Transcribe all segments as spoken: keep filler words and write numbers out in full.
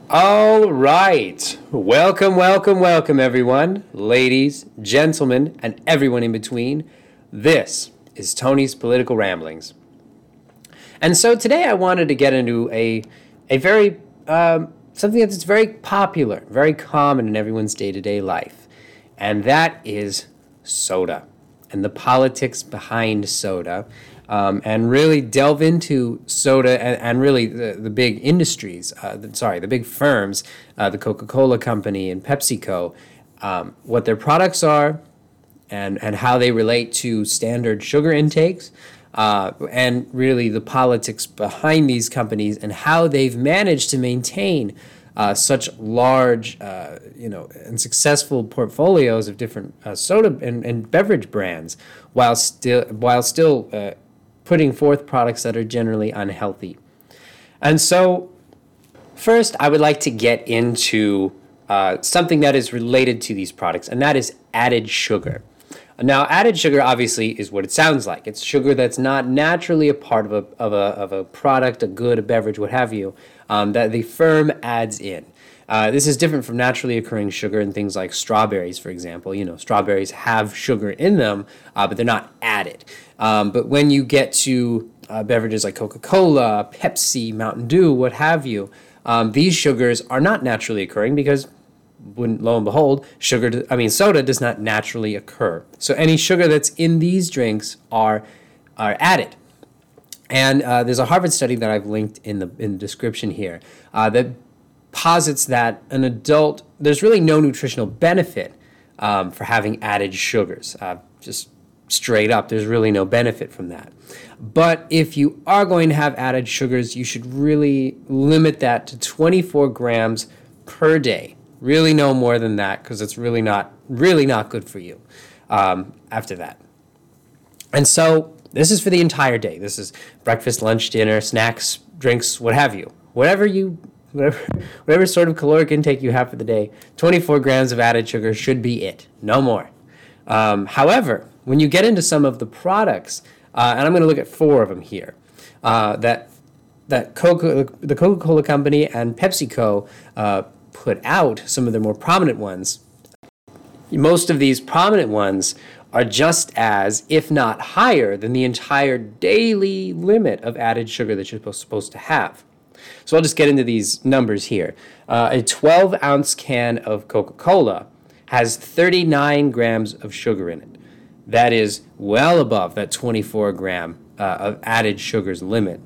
All right. Welcome, welcome, welcome, everyone. Ladies, gentlemen, and everyone in between. This is Tony's Political Ramblings. And so today I wanted to get into a, a very, um, something that's very popular, very common in everyone's day-to-day life. And that is soda and the politics behind soda. Um, and really delve into soda and, and really the, the big industries, uh, the, sorry, the big firms, uh, the Coca-Cola Company and PepsiCo, um, what their products are and, and how they relate to standard sugar intakes, uh, and really the politics behind these companies and how they've managed to maintain uh, such large, uh, you know, and successful portfolios of different uh, soda and, and beverage brands while still, while still uh, putting forth products that are generally unhealthy. And so first, I would like to get into uh, something that is related to these products, and that is added sugar. Now, added sugar obviously is what it sounds like. It's sugar that's not naturally a part of a, of a, of a product, a good, a beverage, what have you, um, that the firm adds in. Uh, this is different from naturally occurring sugar in things like strawberries, for example. You know, strawberries have sugar in them, uh, but they're not added. Um, but when you get to uh, beverages like Coca-Cola, Pepsi, Mountain Dew, what have you, um, these sugars are not naturally occurring because, when, lo and behold, sugar, I mean, soda does not naturally occur. So any sugar that's in these drinks are are added. And uh, there's a Harvard study that I've linked in the in the description here uh, that posits that an adult, there's really no nutritional benefit um, for having added sugars. Uh, just straight up, there's really no benefit from that. But if you are going to have added sugars, you should really limit that to twenty-four grams per day. Really no more than that, because it's really not, really not good for you um, after that. And so this is for the entire day. This is breakfast, lunch, dinner, snacks, drinks, what have you. Whatever you Whatever, whatever sort of caloric intake you have for the day, twenty-four grams of added sugar should be it, no more. Um, however, when you get into some of the products, uh, and I'm going to look at four of them here, uh, that that Coca, the Coca-Cola Company and PepsiCo uh, put out, some of their more prominent ones. Most of these prominent ones are just as, if not higher, than the entire daily limit of added sugar that you're supposed to have. So I'll just get into these numbers here. Uh, a twelve-ounce can of Coca-Cola has thirty-nine grams of sugar in it. That is well above that twenty-four gram uh, of added sugars limit.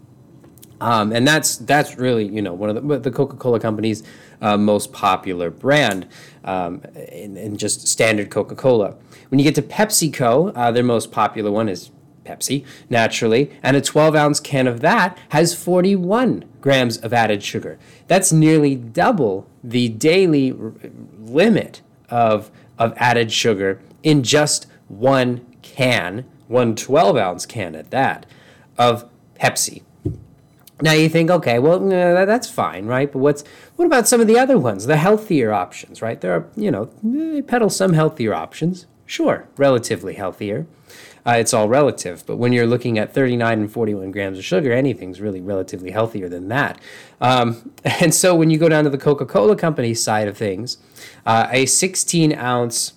Um, and that's that's really, you know, one of the, the Coca-Cola Company's uh, most popular brand um, in, in just standard Coca-Cola. When you get to PepsiCo, uh, their most popular one is Pepsi, naturally, and a twelve-ounce can of that has forty-one grams of added sugar. That's nearly double the daily r- limit of, of added sugar in just one can, one twelve-ounce can at that, of Pepsi. Now you think, okay, well, uh, that's fine, right? But what's what about some of the other ones, the healthier options, right? There are, you know, they peddle some healthier options. Sure, relatively healthier. Uh, it's all relative, but when you're looking at thirty-nine and forty-one grams of sugar, anything's really relatively healthier than that. Um, and so when you go down to the Coca-Cola Company side of things, uh, a sixteen-ounce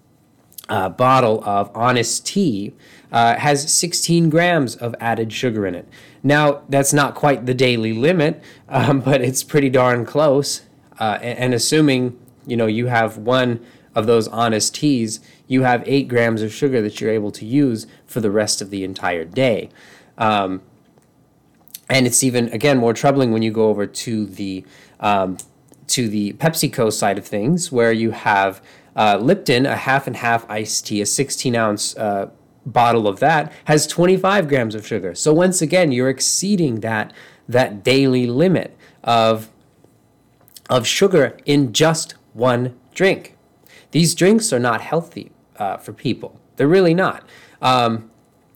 uh, bottle of Honest Tea uh, has sixteen grams of added sugar in it. Now, that's not quite the daily limit, um, but it's pretty darn close. Uh, and, and assuming, you know, you have one of those Honest Teas, you have eight grams of sugar that you're able to use for the rest of the entire day. Um, and it's even, again, more troubling when you go over to the um, to the PepsiCo side of things, where you have uh, Lipton, a half and half iced tea, a sixteen-ounce uh, bottle of that, has twenty-five grams of sugar. So once again, you're exceeding that that daily limit of of sugar in just one drink. These drinks are not healthy uh, for people. They're really not. Um,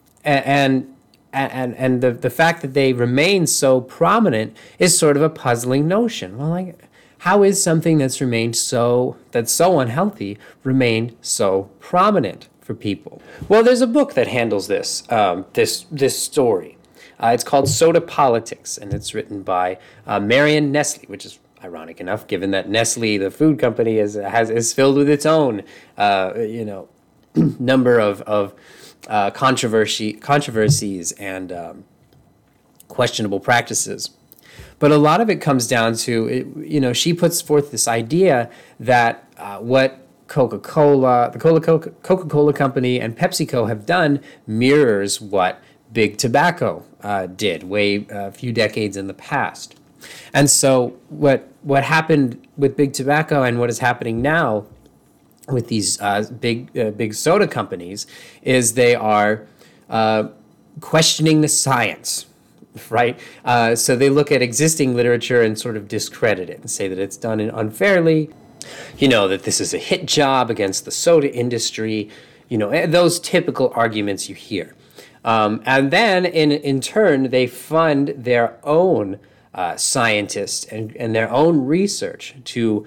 and and and the the fact that they remain so prominent is sort of a puzzling notion. Well, like, how is something that's remained so that's so unhealthy remained so prominent for people? Well, there's a book that handles this um, this this story. Uh, it's called Soda Politics, and it's written by uh, Marion Nestle, which is Ironic enough, given that Nestle, the food company, is has is filled with its own, uh, you know, number of of uh, controversy controversies and um, questionable practices. But a lot of it comes down to, you know, she puts forth this idea that uh, what Coca-Cola, the Coca-Cola Company and PepsiCo have done mirrors what Big Tobacco uh, did way a uh, few decades in the past. And so what what happened with Big Tobacco and what is happening now with these uh, big uh, big soda companies is they are uh, questioning the science. Right? Uh, so they look at existing literature and sort of discredit it and say that it's done unfairly, you know, that this is a hit job against the soda industry, you know, those typical arguments you hear. Um, and then in, in turn, they fund their own uh, scientists and, and their own research to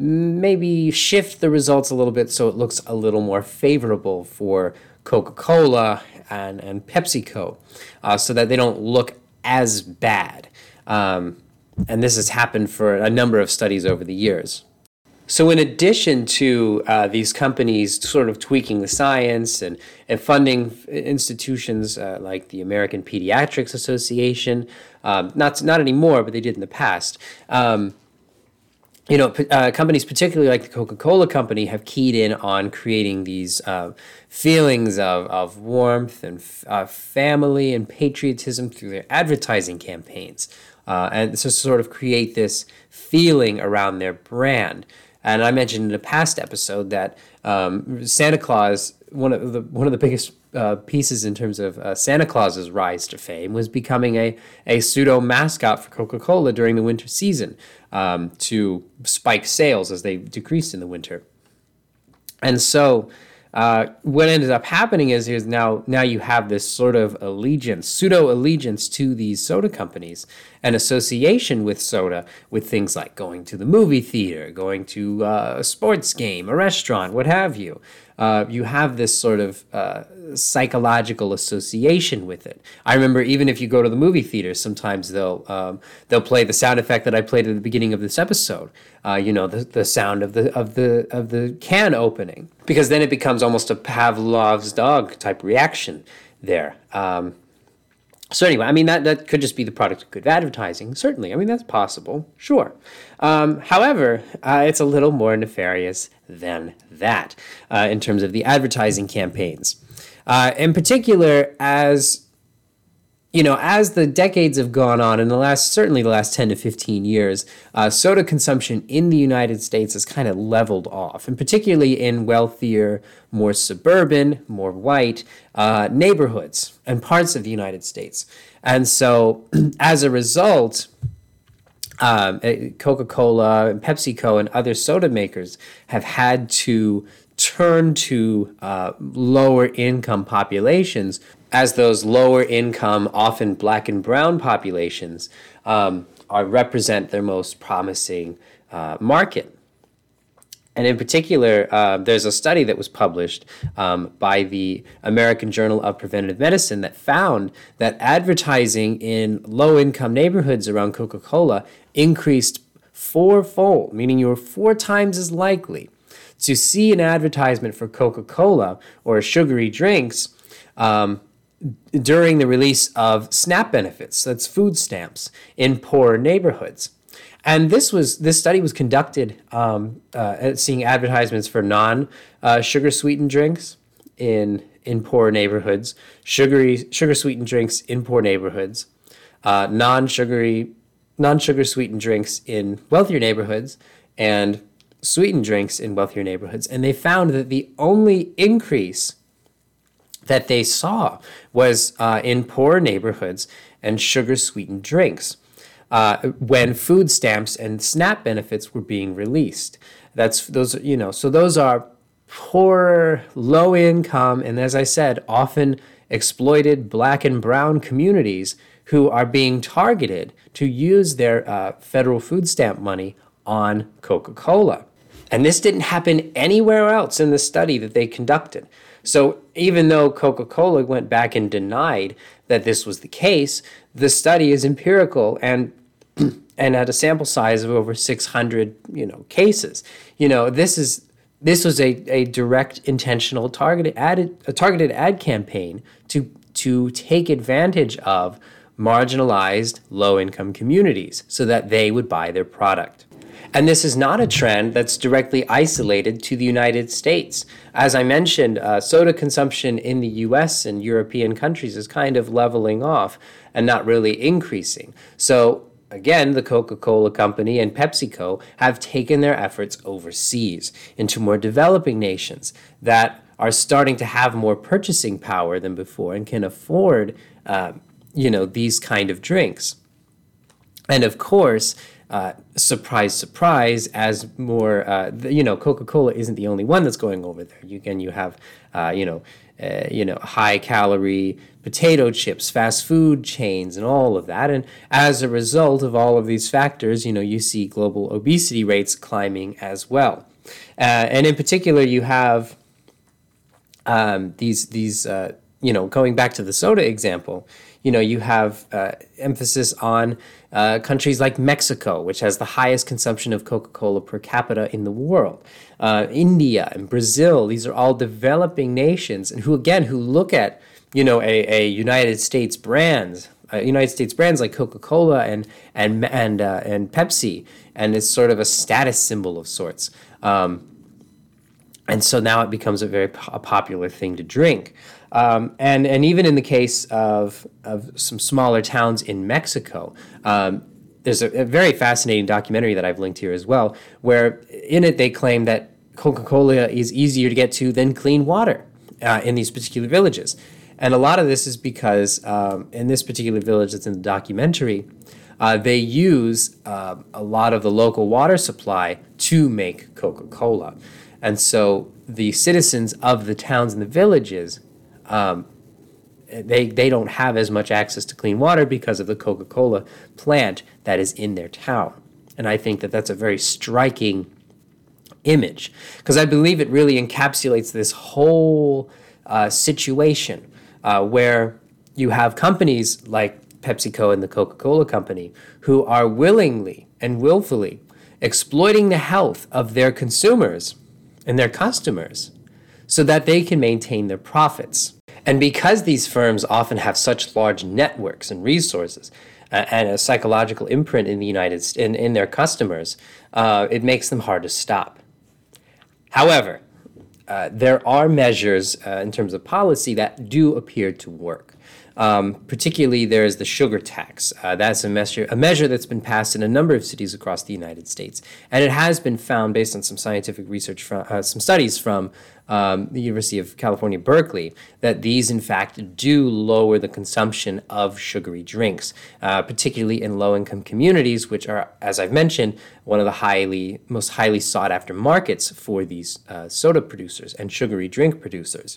maybe shift the results a little bit so it looks a little more favorable for Coca-Cola and, and PepsiCo, uh, so that they don't look as bad. Um, and this has happened for a number of studies over the years. So in addition to uh, these companies sort of tweaking the science and, and funding institutions uh, like the American Pediatrics Association, um, not, not anymore, but they did in the past, um, you know, uh, companies, particularly like the Coca-Cola Company, have keyed in on creating these uh, feelings of, of warmth and f- uh, family and patriotism through their advertising campaigns. Uh, and so sort of create this feeling around their brand. And I mentioned in a past episode that um, Santa Claus, one of the one of the biggest uh, pieces in terms of uh, Santa Claus's rise to fame was becoming a, a pseudo mascot for Coca-Cola during the winter season um, to spike sales as they decreased in the winter. And so uh, what ended up happening is, is now now you have this sort of allegiance, pseudo allegiance to these soda companies, an association with soda with things like going to the movie theater, going to uh, a sports game, a restaurant, what have you. Uh, you have this sort of uh, psychological association with it. I remember even if you go to the movie theater, sometimes they'll um, they'll play the sound effect that I played at the beginning of this episode. Uh, you know, the the sound of the of the of the can opening, because then it becomes almost a Pavlov's dog type reaction there. Um, So anyway, I mean, that, that could just be the product of good advertising. Certainly. I mean, that's possible. Sure. Um, however, uh, it's a little more nefarious than that uh, in terms of the advertising campaigns. Uh, in particular, as, you know, as the decades have gone on, in the last, certainly the last ten to fifteen years, uh, soda consumption in the United States has kind of leveled off, and particularly in wealthier, more suburban, more white uh, neighborhoods and parts of the United States. And so as a result, um, Coca-Cola and PepsiCo and other soda makers have had to turn to uh, lower income populations, as those lower income, often black and brown populations um, are represent their most promising uh, market. And in particular, uh, there's a study that was published um, by the American Journal of Preventive Medicine that found that advertising in low-income neighborhoods around Coca-Cola increased fourfold, meaning you were four times as likely to see an advertisement for Coca-Cola or sugary drinks um, during the release of SNAP benefits, that's food stamps, in poorer neighborhoods. And this was this study was conducted um, uh, seeing advertisements for non uh, sugar sweetened drinks in in poor neighborhoods, sugary sugar sweetened drinks in poor neighborhoods, uh, non sugary non sugar sweetened drinks in wealthier neighborhoods, and sweetened drinks in wealthier neighborhoods. And they found that the only increase that they saw was uh, in poor neighborhoods and sugar sweetened drinks. Uh, when food stamps and SNAP benefits were being released. That's those, you know, so those are poor, low income, and as I said, often exploited black and brown communities who are being targeted to use their uh, federal food stamp money on Coca-Cola. And this didn't happen anywhere else in the study that they conducted. So even though Coca-Cola went back and denied that this was the case, the study is empirical and and at a sample size of over six hundred, you know, cases. You know, this is this was a, a direct, intentional, targeted ad, a targeted ad campaign to to take advantage of marginalized low-income communities so that they would buy their product. And this is not a trend that's directly isolated to the United States. As I mentioned, uh, soda consumption in the U S and European countries is kind of leveling off and not really increasing. So again, the Coca-Cola Company and PepsiCo have taken their efforts overseas into more developing nations that are starting to have more purchasing power than before and can afford, uh, you know, these kind of drinks. And of course, uh, surprise, surprise, as more, uh, the, you know, Coca-Cola isn't the only one that's going over there. You, again, you have, uh, you know, uh, you know, high-calorie potato chips, fast food chains, and all of that. And as a result of all of these factors, you know, you see global obesity rates climbing as well. Uh, and in particular, you have um, these, these uh, you know, going back to the soda example, you know, you have uh, emphasis on uh, countries like Mexico, which has the highest consumption of Coca-Cola per capita in the world. Uh, India and Brazil, these are all developing nations, and who, again, who look at, you know, a, a United States brands, uh, United States brands like Coca-Cola and and and uh, and Pepsi, and it's sort of a status symbol of sorts. Um, and so now it becomes a very po- a popular thing to drink. Um, and, and even in the case of, of some smaller towns in Mexico, um, there's a, a very fascinating documentary that I've linked here as well, where in it they claim that Coca-Cola is easier to get to than clean water uh, in these particular villages. And a lot of this is because um, in this particular village that's in the documentary, uh, they use uh, a lot of the local water supply to make Coca-Cola. And so the citizens of the towns and the villages, Um, they they don't have as much access to clean water because of the Coca-Cola plant that is in their town. And I think that that's a very striking image, because I believe it really encapsulates this whole uh, situation uh, where you have companies like PepsiCo and the Coca-Cola Company who are willingly and willfully exploiting the health of their consumers and their customers so that they can maintain their profits. And because these firms often have such large networks and resources uh, and a psychological imprint in the United States, in, in their customers, uh, it makes them hard to stop. However, uh, there are measures uh, in terms of policy that do appear to work. Um, particularly, there is the sugar tax. Uh, that's a measure, a measure that's been passed in a number of cities across the United States, and it has been found, based on some scientific research from uh, some studies from um, the University of California, Berkeley, that these, in fact, do lower the consumption of sugary drinks, uh, particularly in low-income communities, which are, as I've mentioned, one of the highly, most highly sought-after markets for these uh, soda producers and sugary drink producers.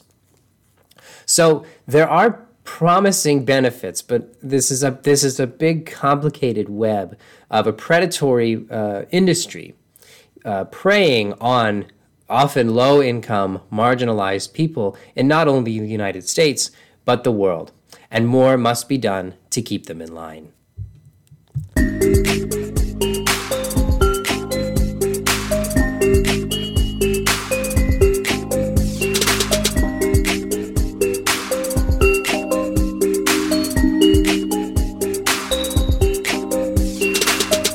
So there are promising benefits, but this is a this is a big, complicated web of a predatory uh, industry uh, preying on often low-income, marginalized people in not only the United States but the world. And more must be done to keep them in line.